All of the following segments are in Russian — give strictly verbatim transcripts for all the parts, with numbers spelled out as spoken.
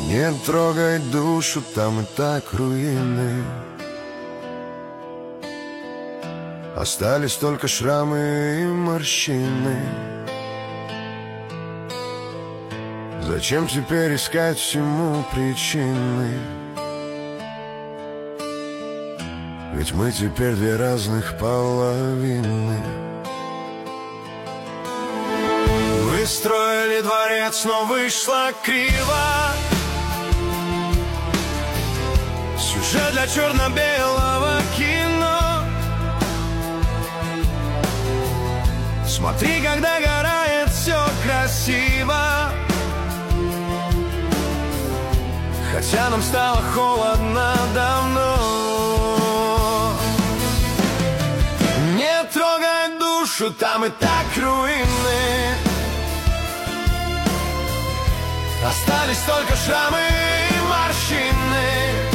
Не трогай душу, там и так руины. Остались только шрамы и морщины. Зачем теперь искать всему причины? Ведь мы теперь две разных половины. Выстроили дворец, но вышло криво. Сюжет для черно-белого кино. Смотри, когда горает, все красиво. Хотя нам стало холодно давно. Не трогай душу, там и так руины. Остались только шрамы и морщины.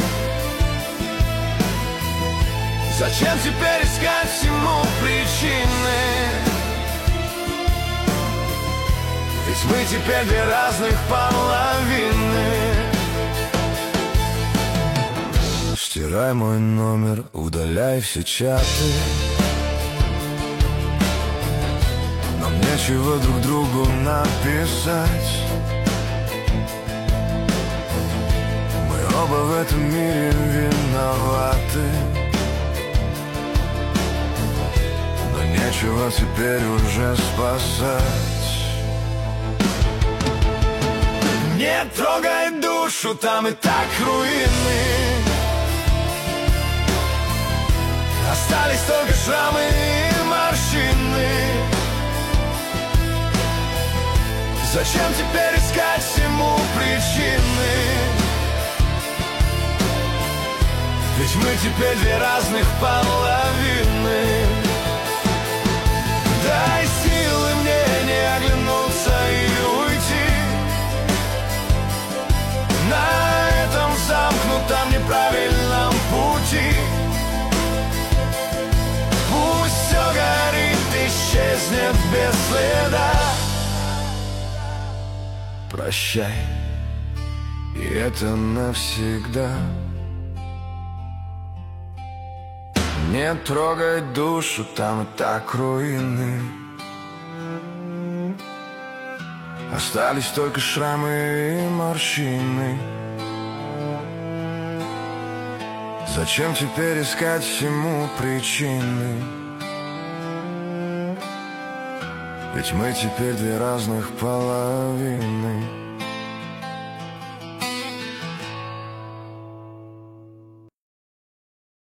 Зачем теперь искать всему причины? Ведь мы теперь две разных половины. Стирай мой номер, удаляй все чаты. Нам нечего друг другу написать. Мы оба в этом мире виноваты. Но нечего теперь уже спасать. Не трогай душу, там и так руины. Остались только шрамы и морщины. Зачем теперь искать всему причины? Ведь мы теперь две разных половины. Дай силы мне не оглянуться и уйти. На этом замкнутом неправильном пути. Пусть все горит, исчезнет без следа. Прощай, и это навсегда. Не трогай душу, там и так руины. Остались только шрамы и морщины. Зачем теперь искать всему причины? Ведь мы теперь две разных половины.